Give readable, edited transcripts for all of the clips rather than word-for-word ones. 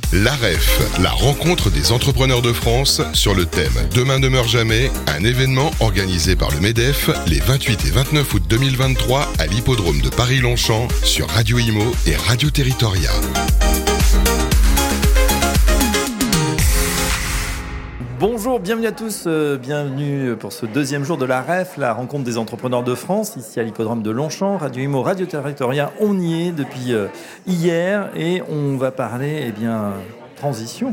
L'AREF, la rencontre des entrepreneurs de France sur le thème Demain ne meurt jamais, un événement organisé par le MEDEF les 28 et 29 août 2023 à l'hippodrome de Paris-Longchamp sur Radio Imo et Radio Territoria. Bonjour, bienvenue à tous, bienvenue pour ce deuxième jour de l'AREF, la rencontre des entrepreneurs de France, ici à l'hippodrome de Longchamp, Radio Imo, Radio Territoria. On y est depuis hier et on va parler, transition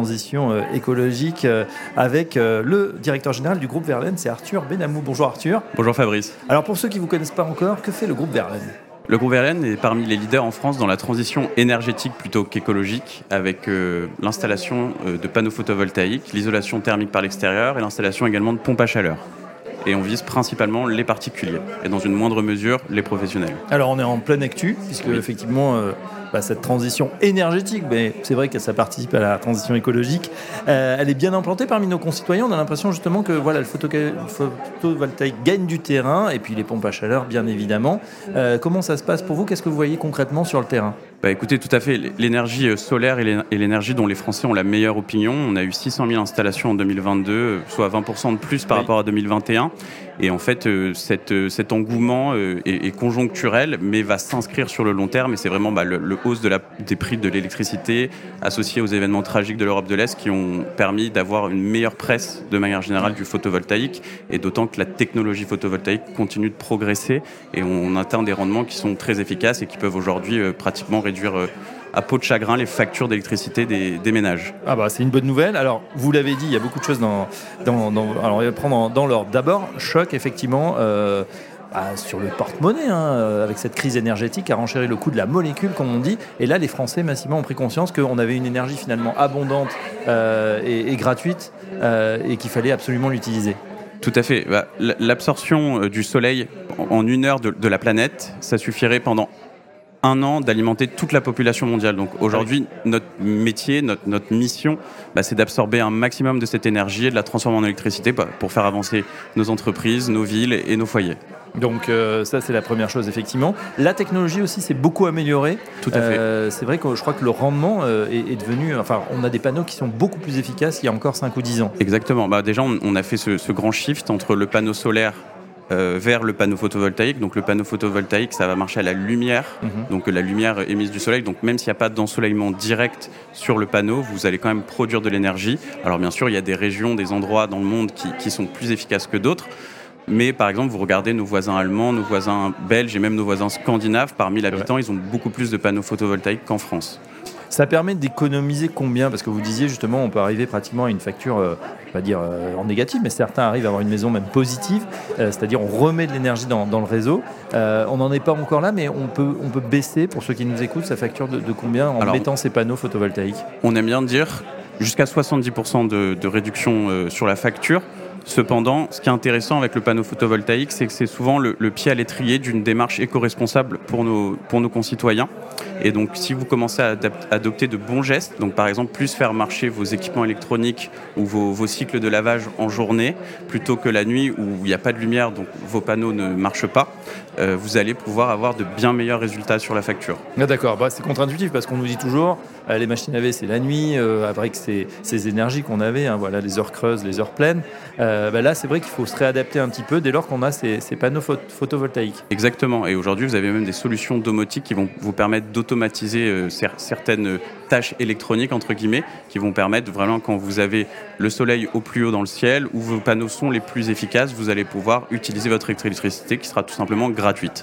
écologique avec le directeur général du groupe Verlaine, c'est Arthur Benamou. Bonjour Arthur. Bonjour Fabrice. Alors pour ceux qui ne vous connaissent pas encore, que fait le groupe Verlaine ? Le groupe Verlaine est parmi les leaders en France dans la transition énergétique plutôt qu'écologique, avec l'installation de panneaux photovoltaïques, l'isolation thermique par l'extérieur et l'installation également de pompes à chaleur. Et on vise principalement les particuliers et dans une moindre mesure les professionnels. Alors on est en pleine actu, puisque effectivement cette transition énergétique, mais c'est vrai que ça participe à la transition écologique, elle est bien implantée parmi nos concitoyens. On a l'impression justement que le photovoltaïque gagne du terrain, et puis les pompes à chaleur bien évidemment. Comment ça se passe pour vous ? Qu'est-ce que vous voyez concrètement sur le terrain ? Écoutez, tout à fait. L'énergie solaire et l'énergie dont les Français ont la meilleure opinion. On a eu 600 000 installations en 2022, soit 20% de plus par rapport à 2021. Et en fait, cet engouement est conjoncturel, mais va s'inscrire sur le long terme. Et c'est vraiment le hausse des prix de l'électricité associé aux événements tragiques de l'Europe de l'Est qui ont permis d'avoir une meilleure presse de manière générale du photovoltaïque. Et d'autant que la technologie photovoltaïque continue de progresser. Et on atteint des rendements qui sont très efficaces et qui peuvent aujourd'hui pratiquement réduire à peau de chagrin les factures d'électricité des ménages. C'est une bonne nouvelle. Alors, vous l'avez dit, il y a beaucoup de choses alors, on va prendre dans l'ordre. D'abord, choc, effectivement, sur le porte-monnaie, avec cette crise énergétique qui a renchéri le coût de la molécule, comme on dit. Et là, les Français, massivement, ont pris conscience qu'on avait une énergie finalement abondante et gratuite et qu'il fallait absolument l'utiliser. Tout à fait. L'absorption du soleil en 1 heure de la planète, ça suffirait pendant 1 an d'alimenter toute la population mondiale. Donc aujourd'hui, notre métier, notre mission, c'est d'absorber un maximum de cette énergie et de la transformer en électricité pour faire avancer nos entreprises, nos villes et nos foyers. Donc ça, c'est la première chose, effectivement. La technologie aussi s'est beaucoup améliorée. Tout à fait. C'est vrai que je crois que le rendement est devenu... on a des panneaux qui sont beaucoup plus efficaces qu'il y a encore 5 ou 10 ans. Exactement. Déjà, on a fait ce grand shift entre le panneau solaire vers le panneau photovoltaïque. Donc le panneau photovoltaïque, ça va marcher à la lumière, donc la lumière émise du soleil. Donc même s'il n'y a pas d'ensoleillement direct sur le panneau, vous allez quand même produire de l'énergie. Alors bien sûr, il y a des régions, des endroits dans le monde qui sont plus efficaces que d'autres. Mais par exemple, vous regardez nos voisins allemands, nos voisins belges et même nos voisins scandinaves, parmi l'habitant, ils ont beaucoup plus de panneaux photovoltaïques qu'en France. Ça permet d'économiser combien ? Parce que vous disiez justement, on peut arriver pratiquement à une facture, on va dire en négatif, mais certains arrivent à avoir une maison même positive, c'est-à-dire on remet de l'énergie dans le réseau. On n'en est pas encore là, mais on peut baisser, pour ceux qui nous écoutent, sa facture de combien en mettant ces panneaux photovoltaïques ? On aime bien dire jusqu'à 70% de réduction sur la facture. Cependant, ce qui est intéressant avec le panneau photovoltaïque, c'est que c'est souvent le pied à l'étrier d'une démarche éco-responsable pour nos concitoyens. Et donc, si vous commencez à adopter de bons gestes, donc par exemple, plus faire marcher vos équipements électroniques ou vos cycles de lavage en journée, plutôt que la nuit où il n'y a pas de lumière, donc vos panneaux ne marchent pas, vous allez pouvoir avoir de bien meilleurs résultats sur la facture. D'accord, c'est contre-intuitif parce qu'on nous dit toujours les machines à laver c'est la nuit, avec ces énergies qu'on avait, les heures creuses, les heures pleines. Là, c'est vrai qu'il faut se réadapter un petit peu dès lors qu'on a ces panneaux photovoltaïques. Exactement. Et aujourd'hui, vous avez même des solutions domotiques qui vont vous permettre d'automatiser certaines tâches électroniques, entre guillemets, qui vont permettre vraiment, quand vous avez le soleil au plus haut dans le ciel, où vos panneaux sont les plus efficaces, vous allez pouvoir utiliser votre électricité qui sera tout simplement gratuite.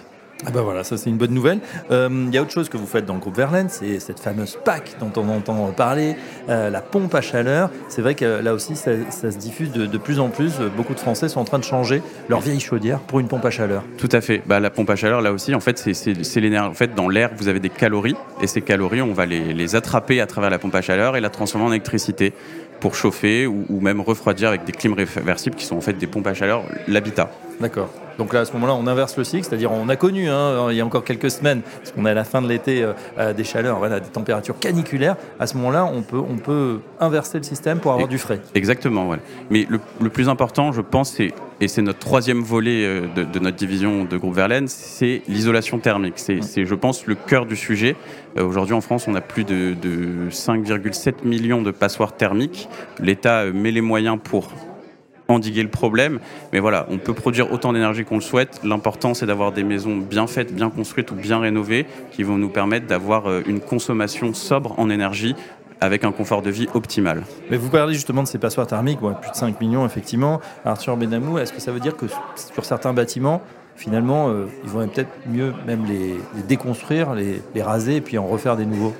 Ça c'est une bonne nouvelle. Il y a autre chose que vous faites dans le groupe Verlaine, c'est cette fameuse PAC dont on entend parler, la pompe à chaleur. C'est vrai que là aussi ça se diffuse de plus en plus. Beaucoup de Français sont en train de changer leur vieille chaudière pour une pompe à chaleur. Tout à fait. La pompe à chaleur, là aussi, en fait, c'est l'énergie. En fait, dans l'air, vous avez des calories, et ces calories, on va les attraper à travers la pompe à chaleur et la transformer en électricité pour chauffer ou même refroidir avec des clims réversibles qui sont en fait des pompes à chaleur, l'habitat. D'accord. Donc là, à ce moment-là, on inverse le cycle, c'est-à-dire on a connu, il y a encore quelques semaines, parce qu'on est à la fin de l'été, des chaleurs, des températures caniculaires. À ce moment-là, on peut inverser le système pour avoir du frais. Exactement, ouais. Mais le plus important, je pense, et c'est notre troisième volet de notre division de Groupe Verlaine, c'est l'isolation thermique. C'est, je pense, le cœur du sujet. Aujourd'hui, en France, on a plus de 5,7 millions de passoires thermiques. L'État met les moyens pour endiguer le problème, mais voilà, on peut produire autant d'énergie qu'on le souhaite. L'important, c'est d'avoir des maisons bien faites, bien construites ou bien rénovées, qui vont nous permettre d'avoir une consommation sobre en énergie, avec un confort de vie optimal. Mais vous parlez justement de ces passoires thermiques, plus de 5 millions effectivement. Arthur Benamou, est-ce que ça veut dire que sur certains bâtiments, finalement, ils vont peut-être mieux même les déconstruire, les raser et puis en refaire des nouveaux?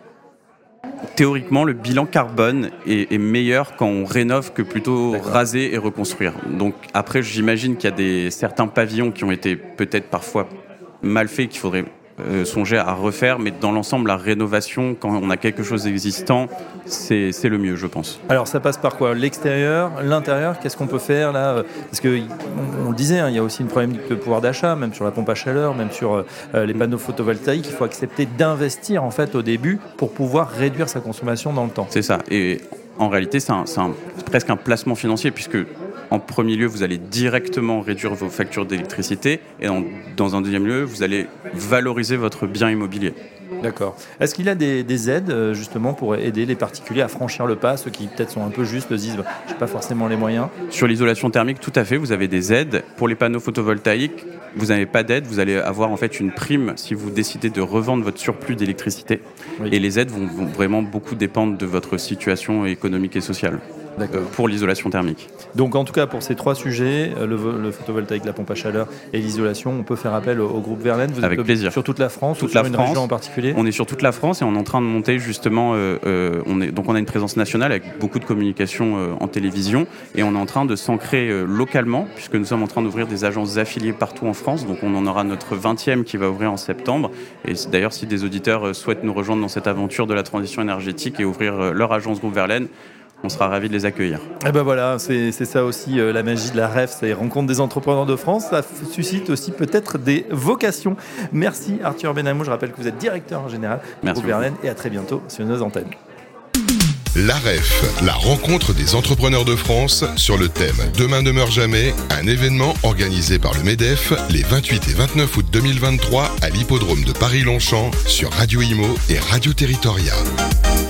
Théoriquement, le bilan carbone est meilleur quand on rénove que plutôt raser et reconstruire. Donc après, j'imagine qu'il y a certains pavillons qui ont été peut-être parfois mal faits, qu'il faudrait songer à refaire, mais dans l'ensemble, la rénovation, quand on a quelque chose d'existant, c'est le mieux, je pense. Alors ça passe par quoi? L'extérieur, l'intérieur, qu'est-ce qu'on peut faire là? Parce que on le disait, il y a aussi une problématique de pouvoir d'achat, même sur la pompe à chaleur, même sur les panneaux photovoltaïques. Il faut accepter d'investir en fait au début pour pouvoir réduire sa consommation dans le temps. C'est ça. Et en réalité, c'est presque un placement financier, puisque en premier lieu, vous allez directement réduire vos factures d'électricité et dans un deuxième lieu, vous allez valoriser votre bien immobilier. D'accord. Est-ce qu'il y a des aides justement pour aider les particuliers à franchir le pas, ceux qui peut-être sont un peu justes, se disent « j'ai pas forcément les moyens ». Sur l'isolation thermique, tout à fait, vous avez des aides. Pour les panneaux photovoltaïques, vous n'avez pas d'aide, vous allez avoir en fait une prime si vous décidez de revendre votre surplus d'électricité. Oui. Et les aides vont vraiment beaucoup dépendre de votre situation économique et sociale. Pour l'isolation thermique. Donc en tout cas pour ces trois sujets, le photovoltaïque, la pompe à chaleur et l'isolation, on peut faire appel au groupe Verlaine. Vous Avec êtes plaisir. Sur toute la France toute ou sur une région en particulier? On est sur toute la France et on est en train de monter justement, on a une présence nationale avec beaucoup de communication en télévision et on est en train de s'ancrer localement puisque nous sommes en train d'ouvrir des agences affiliées partout en France. Donc on en aura notre 20e qui va ouvrir en septembre. Et d'ailleurs si des auditeurs souhaitent nous rejoindre dans cette aventure de la transition énergétique et ouvrir leur agence groupe Verlaine, on sera ravis de les accueillir. Et ben voilà, c'est ça aussi la magie de la REF, c'est les rencontres des entrepreneurs de France. Ça suscite aussi peut-être des vocations. Merci Arthur Benamou, je rappelle que vous êtes directeur général du groupe Verlaine et à très bientôt sur nos antennes. La REF, la rencontre des entrepreneurs de France sur le thème Demain ne meurt jamais, un événement organisé par le MEDEF les 28 et 29 août 2023 à l'hippodrome de Paris-Longchamp sur Radio Imo et Radio Territoria.